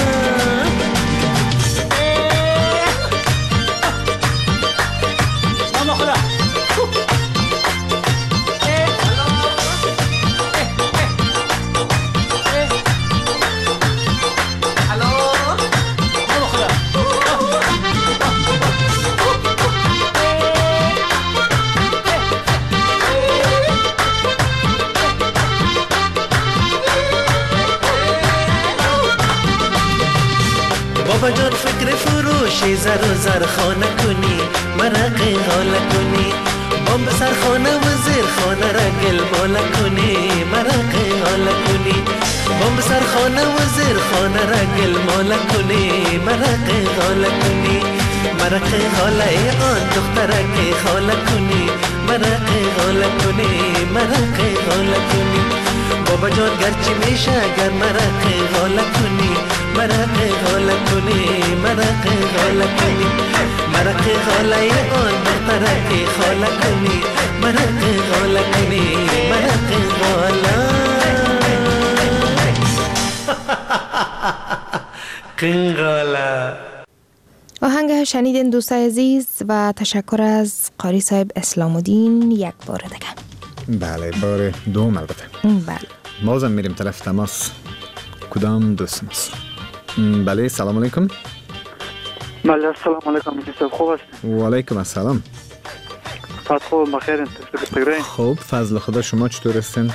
[SPEAKER 11] بابا جان فکر فروشی زر و زر خانه کنی مرقه حالا کنی بام بسر خانه و زیر خانه را گل بالا کنی مرقه حالا کنی بام بسر خانه و زیر خانه را گل مالا کنی مرقه حالا کنی مرقه حالا ای آن دختره که حالا کنی مرقه حالا کنی مرقه حالا کنی بابا جان گرچه میشه گر مرقه حالا کنی مرقه حالا کنی مرقه حالا کنی مرقه حالا ای آن دختره که حالا کنی مرقه حالا کنی مرقه حالا کنگالا.
[SPEAKER 2] آهنگ شنیدین دوستای عزیز و تشکر از قاری صاحب اسلام الدین یک بار دیگه.
[SPEAKER 5] بله بار دوم البته.
[SPEAKER 2] بله
[SPEAKER 5] بازم میریم طرف تماس. کدام دوست است؟ بله سلام علیکم.
[SPEAKER 12] بله سلام علیکم میسر خوب است؟
[SPEAKER 5] و علیکم السلام.
[SPEAKER 12] فقط خوب بخیرین تشکر.
[SPEAKER 5] خوب فضل خدا شما چطور هستین؟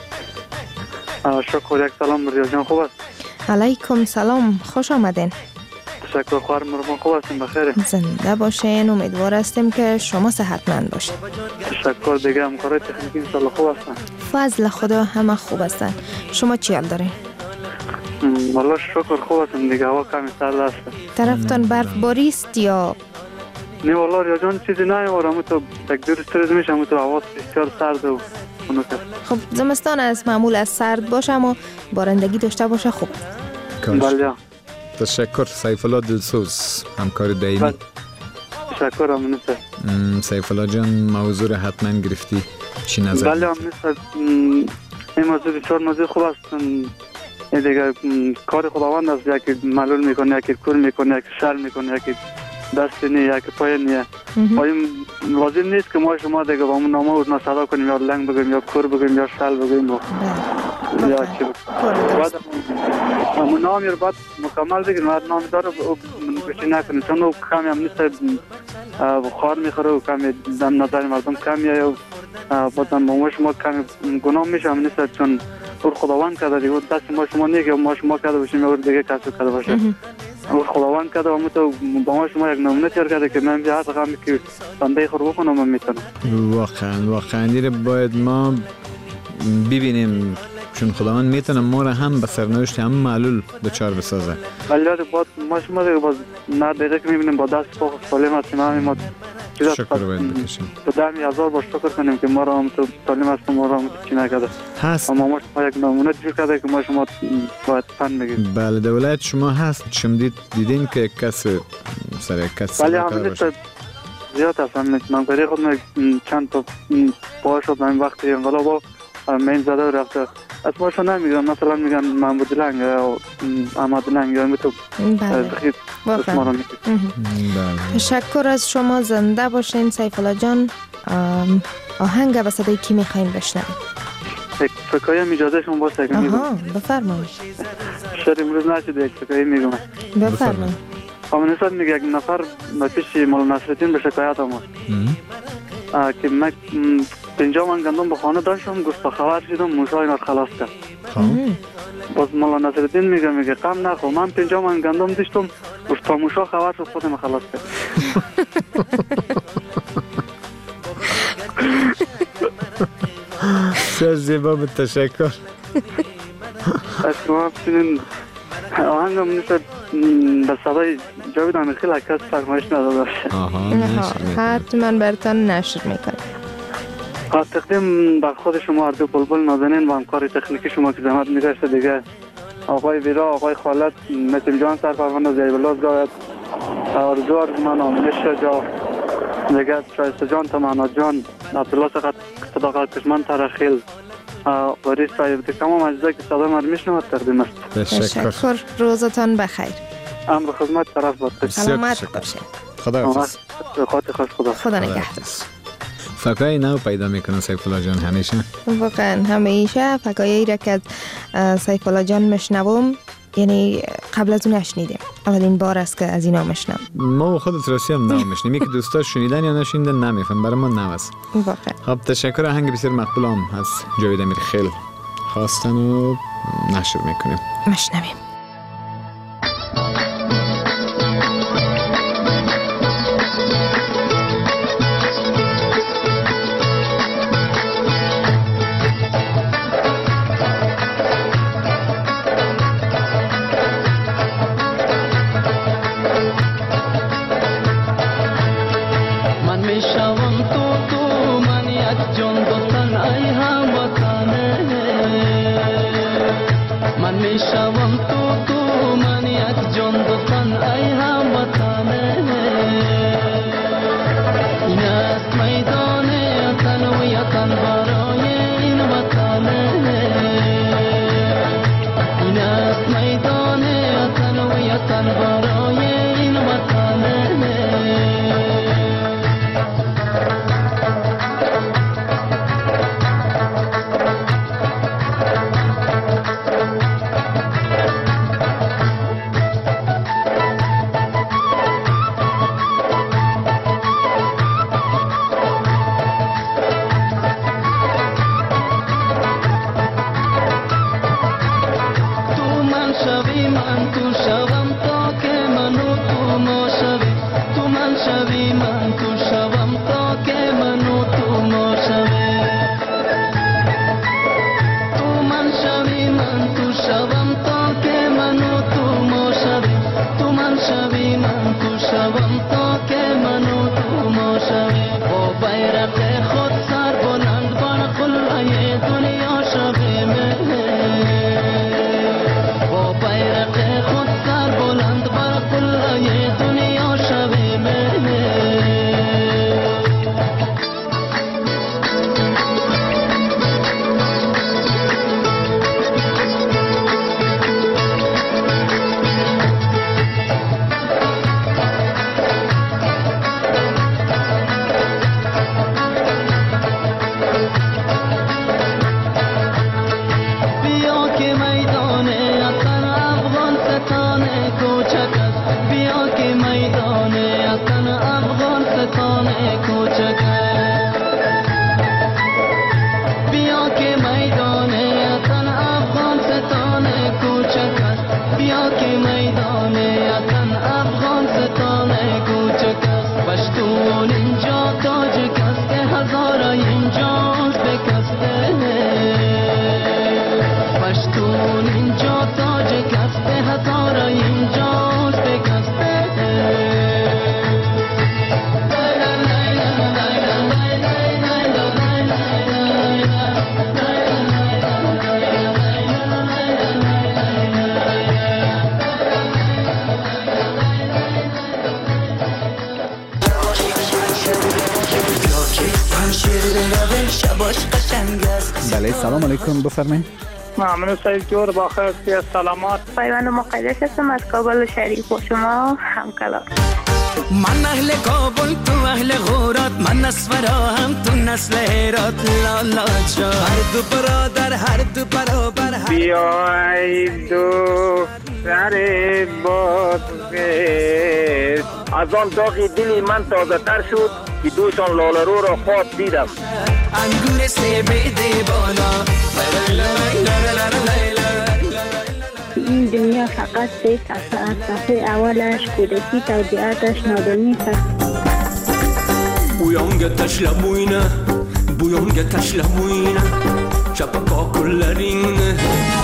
[SPEAKER 12] شکر یک سلام ریاض جان خوب است؟
[SPEAKER 2] علیکم سلام خوش آمدین.
[SPEAKER 12] تشکر خواهر مرمان خوب هستیم بخیره.
[SPEAKER 2] زنده باشین امیدوار هستیم که شما صحتمند باشین.
[SPEAKER 12] تشکر دیگه همکارای تکنیکی انشالله خوب هستن.
[SPEAKER 2] فضل خدا همه خوب هستن. شما چی حال دارین؟
[SPEAKER 12] والله شکر خوب هستم دیگه هوا کمی سرد است.
[SPEAKER 2] طرفتان برفباری است یا؟
[SPEAKER 12] نه والله ریاض جان چیزی نه وارم تو یک دو روز میشم تو هوا بسیار سرد و
[SPEAKER 2] خب زمستان از معمول از سرد باشه اما بارندگی داشته باشه خوب.
[SPEAKER 12] بله.
[SPEAKER 5] تشکر سیف الله دلسوز همکار دائمی.
[SPEAKER 12] تشکر امنیسه.
[SPEAKER 5] سیف الله جان موضوع را حتما گرفتی چی نظر؟
[SPEAKER 12] بله امنیسه این موضوع بسیار موضوع خوب است. این دیگه کار خداوند است یکی معلول میکنه یکی کور میکنه یکی شر میکنه یکی دست نی یکی پای نیه. آیم لازم نیست که ما شما دیگه با همون نامه و نصدا کنیم یا لنگ بگیم یا کور بگیم یا شل بگیم یا چی بعد همون نامی رو باید مکمل بگیم هر نامی داره بچه نکنیم چون او کمی هم نیست بخار میخوره و کمی دم نظر مردم کمیه و بازم با ما شما کمی گناه میشه هم نیست چون او خداوند کرده دیگه دست ما شما نیه که ما شما کرده باشیم یا دیگه کسی کرده باشه او خداوند کرده و تو با ما شما یک نمونه تیار کرده که من بیا هر غمی که بنده خور بکنم من میتونم
[SPEAKER 5] واقعا واقعا دیره باید ما ببینیم چون خداوند میتونه ما را هم به سرنوشت هم معلول دچار بسازه.
[SPEAKER 12] ولی باید ما شما دیگه باز نه دقیقه که میبینیم با دست پاک سالم هستیم همین ما
[SPEAKER 5] شکر باید بکشیم.
[SPEAKER 12] به دمی هزار بار شکر کنیم که ما را هم تو تعلیم هستم ما را هم چی نکرده
[SPEAKER 5] هست.
[SPEAKER 12] اما ما شما یک نمونه جور کرده که ما شما باید فن بگیم.
[SPEAKER 5] بله دولت شما هست شما دید دیدین که کس سر یک کس
[SPEAKER 12] بله همین نیست زیاد هست همین من برای خود چند تا پاها شد من وقتی انقلاب ها مین زده و رفته اسماشو نمیگم مثلا میگن محمود لنگ یا احمد لنگ یا میتو بخیر اسما رو میگم.
[SPEAKER 2] تشکر از شما زنده باشین سیف الله جان. آهنگ به صدای کی میخواین بشنویم؟
[SPEAKER 12] فکایم اجازه شما باشه که میگم.
[SPEAKER 2] آها بفرمایید.
[SPEAKER 12] شاید امروز نشده یک فکایی میگم.
[SPEAKER 2] بفرمایید.
[SPEAKER 12] آمنیسات میگه یک نفر پیش مولانا نصرالدین به شکایت آمد که من پنجاه من گندم به خانه داشتم گوشت خبر شدم موشا اینا خلاص کرد. باز مولانا نصرالدین میگه میگه غم نخور من پنجاه من گندم داشتم گوشت موشا خبر شد خودم خلاص کرد.
[SPEAKER 5] سر زیبا به تشکر.
[SPEAKER 12] از شما بسیدین آهنگم نیست به صدای جاوید امیرخیل کس فرمایش نداده باشه.
[SPEAKER 2] حتما برتان نشر میکنم.
[SPEAKER 12] تقدیم به خود شما اردو بلبل نازنین و همکار تکنیکی شما که زحمت می‌کشه دیگه آقای ویرا آقای خالد متیم جان سرپرونده زیبلاز گاید آرزو من آمنش جا دیگه شایسته جان تمانا جان عبدالله سقط صداقت کشمن ترخیل وریس صاحب تمام اجزای که صدا من میشنوید تقدیم است.
[SPEAKER 2] تشکر. روزتان بخیر.
[SPEAKER 12] امر خدمت طرف باشید.
[SPEAKER 2] سلامت باشید.
[SPEAKER 5] خدا حافظ.
[SPEAKER 12] خدا
[SPEAKER 2] خدا نگهدار.
[SPEAKER 5] فکای نو پیدا میکنه سیف الله جان همیشه.
[SPEAKER 2] واقعا همیشه فکایی را که سیف الله جان میشنوم یعنی قبل از اون نشنیدیم. اولین بار است که از اینا میشنم.
[SPEAKER 5] ما خودت راستی هم نو میشنیم که دوستا شنیدن یا نشنیدن نمیفهم برای ما نو است.
[SPEAKER 2] واقعا.
[SPEAKER 5] خب تشکر. آهنگ بسیار مقبول هم از جاوید امیرخیل خواستن و نشر میکنیم.
[SPEAKER 2] مشنویم.
[SPEAKER 13] من میشوم تو
[SPEAKER 7] رنگ است.
[SPEAKER 5] بله سلام علیکم بفرمایید.
[SPEAKER 13] ممنون سعید جور با خیر سلامات.
[SPEAKER 6] پیوند مقدس هستم از کابل شریف و شما همکلام.
[SPEAKER 7] من اهل کابل تو اهل غورات، من نسورا هم تو نسل هرات. لالا جا هر دو برادر هر دو برابر.
[SPEAKER 13] بیای دو سر بادغیس،
[SPEAKER 8] از آن داغی دلی من تازه تر شد که دوشان لاله رو را خواب دیدم.
[SPEAKER 7] انگور سبیده بالا.
[SPEAKER 6] این دنیا فقط سه صفحه است. صفحه اولش کودکی، توضیحاتش نادانی است.
[SPEAKER 7] بویانگ تشلموینه بویانگ تشلموینه چپکا کلرینه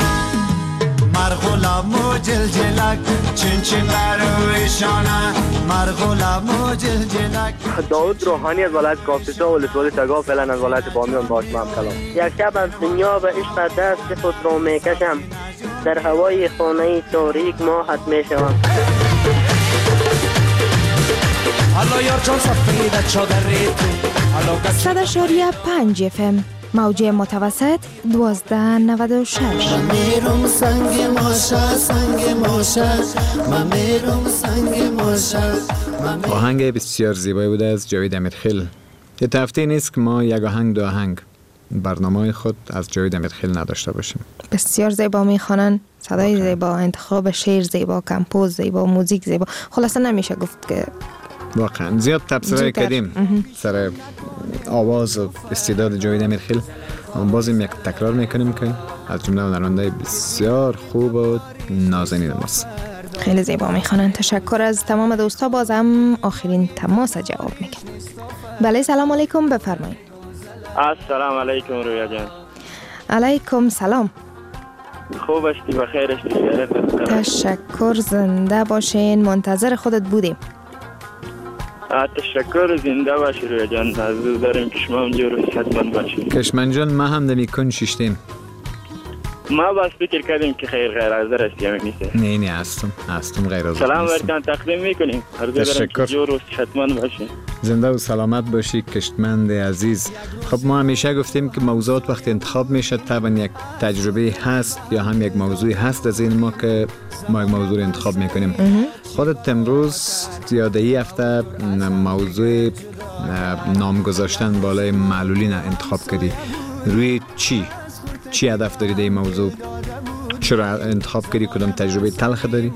[SPEAKER 14] مرغولم و جلجلک چین چین برویشانه مرغولم و جلجلک.
[SPEAKER 8] داود روحانی از ولایت کاپیسا و ولسوالی تگاه، فعلا از ولایت بامیان باشم همکلام.
[SPEAKER 15] یک شب از دنیا به عشق دست خود را میکشم، در هوای خانه تاریک ماهت میشوم.
[SPEAKER 7] حالا یار جان سفیده چادریتو
[SPEAKER 2] صد اشاریه پنج اف ام موجه متوسط دوازده نود و شش.
[SPEAKER 14] من میرم سنگ ماشه سنگ ماشه من میرم سنگ ماشه.
[SPEAKER 5] آهنگ بسیار زیبایی بوده از جاوید امیرخیل. یه هفته نیست که ما یک آهنگ دو آهنگ برنامه خود از جاوید امیرخیل نداشته باشیم.
[SPEAKER 2] بسیار زیبا میخوانن، صدای زیبا، انتخاب شعر زیبا، کمپوز زیبا، موزیک زیبا. خلاصه نمیشه گفت که
[SPEAKER 5] واقعا زیاد تبصره کردیم سر آواز و استعداد جاوید امیرخیل، اما بازم یک تکرار میکنیم که از جمله هنرمندای بسیار خوب و نازنین ماست.
[SPEAKER 2] خیلی زیبا میخوانن. تشکر از تمام دوستا. بازم آخرین تماس جواب میگن. بله سلام علیکم بفرمایید.
[SPEAKER 16] السلام علیکم رویا جان.
[SPEAKER 2] علیکم سلام.
[SPEAKER 16] خوب هستی بخیر هستی؟
[SPEAKER 2] تشکر، زنده باشین، منتظر خودت بودیم.
[SPEAKER 16] تشکر، زنده باشی رویا جان. از داریم که شما اونجور حتما باشید.
[SPEAKER 5] کشمن جان ما هم دمی کن شیشتیم.
[SPEAKER 16] ما باز فکر کردیم که خیر غیر حاضر هستی همین نیست.
[SPEAKER 5] نه نه هستم هستم غیر حاضر.
[SPEAKER 16] سلام برکان تقدیم میکنیم.
[SPEAKER 5] تشکر.
[SPEAKER 16] جور حتما باشی.
[SPEAKER 5] زنده و سلامت باشی کشمند عزیز. خب ما همیشه گفتیم که موضوعات وقتی انتخاب میشه طبعا یک تجربه هست یا هم یک موضوعی هست از این ما که ما یک موضوع انتخاب میکنیم. خودت امروز یاده ای هفته موضوع نام گذاشتن بالای معلولین انتخاب کردی. روی چی؟ چی هدف داری در این موضوع؟ چرا انتخاب کردی؟ کدام تجربه تلخ داری؟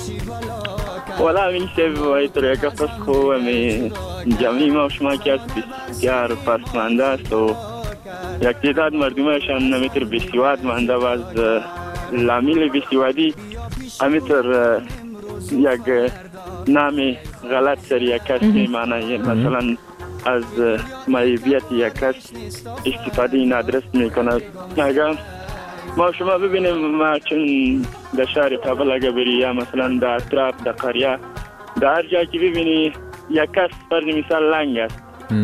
[SPEAKER 16] والا این شب باید رو یک قصد خوب همی جمعی ما و شما که از بسیار پسمانده است و یک تعداد مردمشان نمیتر بسیواد مانده و از لامیل بسیوادی همیتر یک نام غلط سر یک کس میمانه. مثلا از معیبیت یک کس استفاده نادرست میکنه. اگر ما شما ببینیم ما چون در شهر کابل اگه بری یا مثلا در اطراف در قریه در هر جایی که ببینی یک کس فرض مثال لنگ است،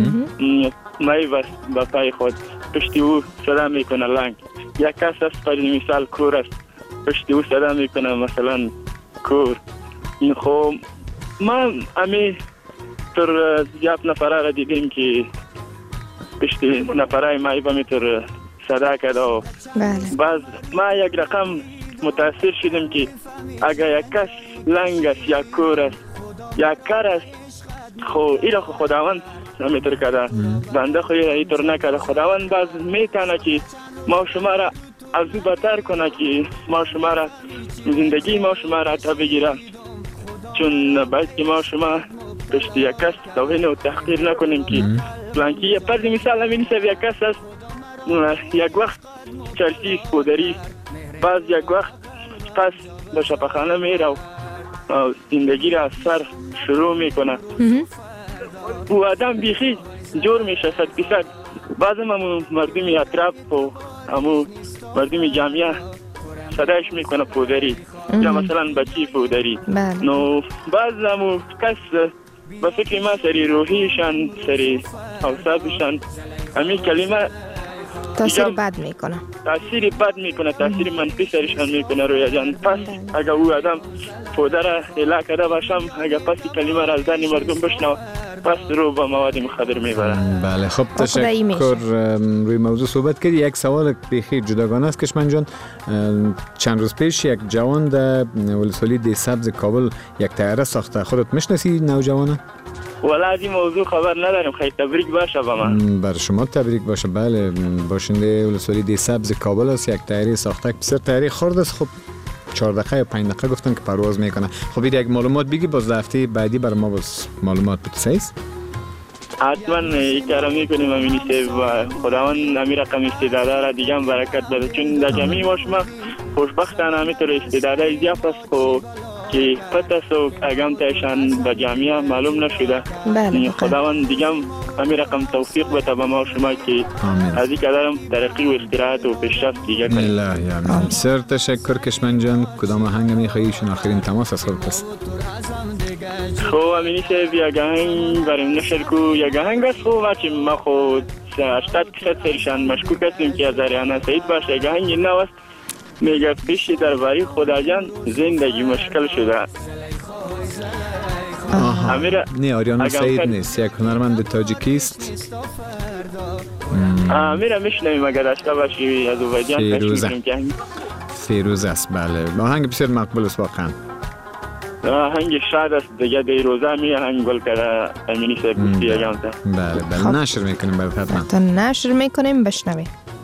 [SPEAKER 16] مایی بس با پای خود پشتی او صدا میکنه لنگ. یک کس است فرض مثال کور است، پشتی او صدا میکنه مثلا کور. این خب ما امی تر زیاد نفره را دیدیم که پشتی نفره مایی با میتر صدا کرده و باز ما یک رقم متاثر شدیم که اگر یک کس لنگ است یا کور است یا کار است خو ایره خو خداوند نمیتر کرده، بنده خو ایره ایتر نکرده. خداوند باز میتونه که ما شما را از او بتر کنه که ما شما را زندگی ما شما را تا بگیره. چون باید که ما شما پشتی یک کس توهین و تحقیر نکنیم که فلانکی یه پرد مثال همین سب یک کس است یک وقت چرسی پودری باز یک وقت پس به شفاخانه میره و زندگی را از سر شروع میکنه. او آدم بیخی جور میشه صد بیصد. بعض همون مردمی اطراف و همون مردمی جامعه صدایش میکنه پودری یا مثلا بچی پودری. نو بعض همون کس به فکر ما سری روحیشان سری اوصافشان همین کلمه
[SPEAKER 2] تاثیر بد میکنه،
[SPEAKER 16] تاثیر بد میکنه، تاثیر منفی سرشان میکنه رویا جان. پس اگر او آدم پوده را اله کرده باشم اگر پس کلمه را از دهن مردم بشنو پس رو با مواد مخدر میبرن.
[SPEAKER 5] بله خب تشکر. روی موضوع صحبت کردی. یک سوال بخیر جداگانه است کشمن جان. چند روز پیش یک جوان در ولسوالی دی سبز کابل یک طیاره ساخته. خودت میشناسی نوجوانه؟
[SPEAKER 16] والا از این موضوع خبر ندارم. خیلی تبریک باشه با من.
[SPEAKER 5] بر شما تبریک باشه. بله باشنده ولسوالی دی سبز کابل است. یک طیاره ساخته که بسیار طیاره خرد است. خب چهار دقیقه یا پنج دقیقه گفتن که پرواز میکنه. خب این یک معلومات بگی باز هفته بعدی برای ما باز معلومات بتسیز.
[SPEAKER 16] حتما این کارا میکنیم امینی صاحب. خداوند امیر رقم استعدادا را دیگه هم برکت بده، چون در جمعی ما شما خوشبختانه همینطور استعدادای زیاد است خب که پتس و اگم تایشان به جامعه معلوم نشده.
[SPEAKER 2] بله
[SPEAKER 16] خداوند دیگه هم همین رقم توفیق بده به ما شما که از این کدرم ترقی و استراحت و پیشرفت دیگه کنیم.
[SPEAKER 5] الله یا بسیار تشکر کشمن جان. کدام آهنگ میخواییشون آخرین تماس از خودت است؟
[SPEAKER 16] خب امینی صاحب یک آهنگ بریم نشر کو. یک آهنگ است خب بچه ما خود هشتاد درصد سرشان مشکوک هستیم که از آریانا سعید باشه. یک آهنگ نو است میگه پیش درباری خدا جان زندگی مشکل شده.
[SPEAKER 5] آها نه آریانا سعید نیست، یک هنرمند تاجیکی است.
[SPEAKER 16] میره میشنویم اگر داشته باشی از اوبادیان
[SPEAKER 5] فیروزه فیروزه است. بله آهنگ بسیار مقبول است واقعا.
[SPEAKER 16] آهنگ شاد است دیگه. دیروزه می آهنگ گل کرده امینی صاحب گفتی اگم تا.
[SPEAKER 5] بله بله نشر میکنیم برات حتما.
[SPEAKER 2] تا نشر میکنیم بشنویم.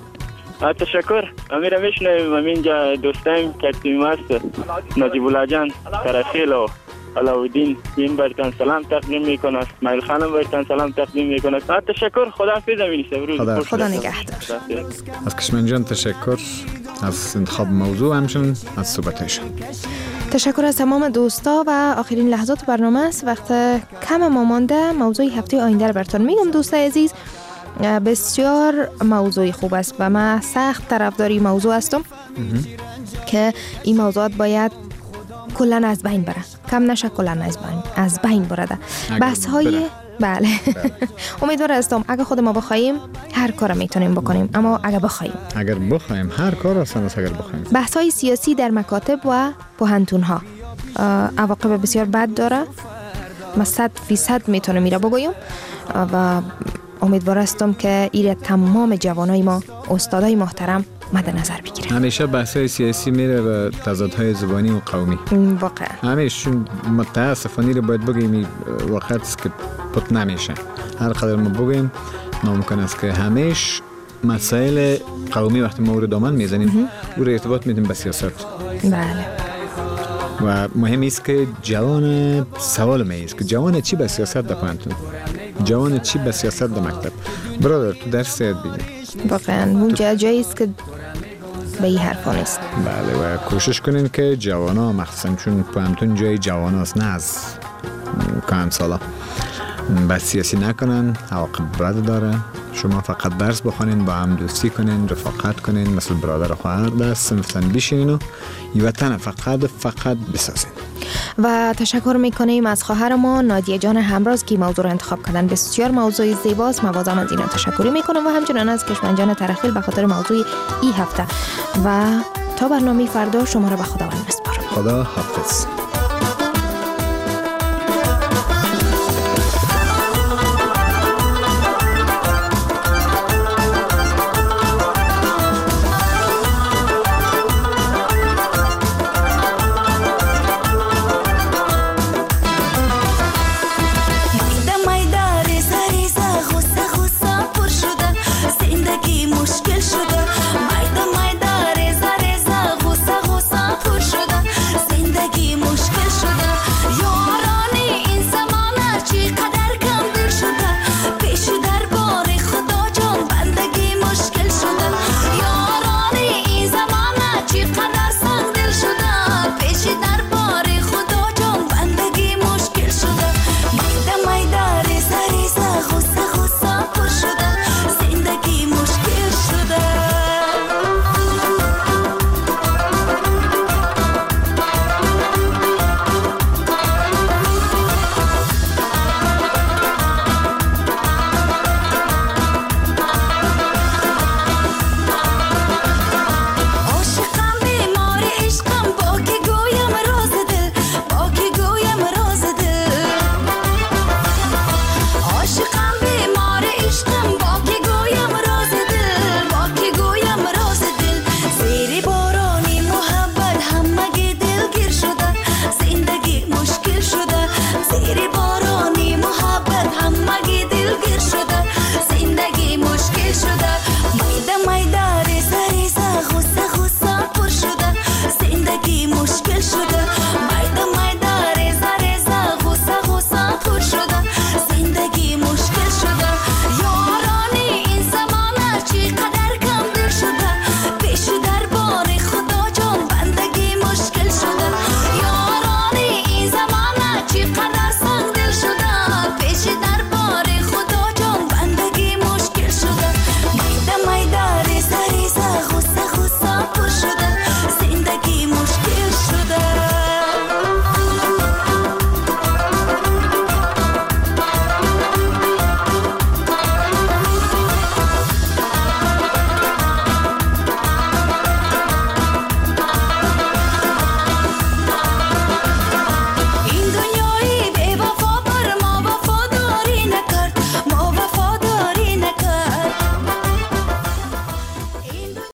[SPEAKER 16] تشکر. امیره میشنویم. امینجا دوستایم کتیم هست نجیب الله جان ترخیل و علاودین این برتن سلام تقدیم میکنه. اسماعیل خانم برتن سلام تقدیم میکنه. تشکر. خداحافظ امینی صاحب.
[SPEAKER 2] خدا نگهدار.
[SPEAKER 5] از کشمن جان تشکر از انتخاب موضوع همچنین از صحبتشون.
[SPEAKER 2] تشکر از تمام دوستا و آخرین لحظات برنامه است. وقت کم ما مانده موضوع هفته آینده رو براتون میگم دوستای عزیز. بسیار موضوع خوب است و من سخت طرفداری موضوع هستم که این موضوعات باید کلن از بین بره. کم نشه کلن از بین از بین برده. بحث های بله امیدوار هستم اگه خود ما بخوایم هر کار میتونیم بکنیم، اما اگه بخوایم
[SPEAKER 5] اگر بخوایم هر کار آسان است. اگر بخوایم
[SPEAKER 2] بحث های سیاسی در مکاتب و پوهنتون ها عواقب بسیار بد داره. ما صد فیصد میتونم میره بگویم و امیدوار هستم که ایره تمام جوانای ما استادای محترم مد نظر بگیره.
[SPEAKER 5] همیشه بحث‌های سیاسی میره و تضادهای زبانی و قومی.
[SPEAKER 2] واقعا
[SPEAKER 5] همیشه متاسفانه رو باید بگیم وقت است که پت نمیشه. هر قدر ما بگیم ناممکن است که همیشه مسائل قومی وقتی ما رو دامن میزنیم او رو ارتباط میدیم به سیاست.
[SPEAKER 2] بله
[SPEAKER 5] و مهم است که جوان سوال میست که جوان چی به سیاست دپنتون، جوان چی به سیاست در مکتب. برادر تو درس یاد بگیر.
[SPEAKER 2] واقعا اونجا جایی است که به این حرفا نیست.
[SPEAKER 5] بله و کوشش کنین که جوانا مخصوصا چون پوهنتون جای جوان است نه از کم سالا بس سیاسی نکنن. عواقب بد داره. شما فقط درس بخونین، با هم دوستی کنین، رفاقت کنین، مثل برادر و خواهر در صنفتن بشینین و این وطن فقط فقط بسازین.
[SPEAKER 2] و تشکر میکنیم از خواهر ما نادیه جان همراز که موضوع رو انتخاب کردن. بسیار موضوع زیباست. موازم از اینا تشکری میکنم و همچنان از کشمن جان ترخیل به خاطر موضوع این هفته. و تا برنامه فردا شما رو به خداوند میسپارم.
[SPEAKER 5] خدا حافظ.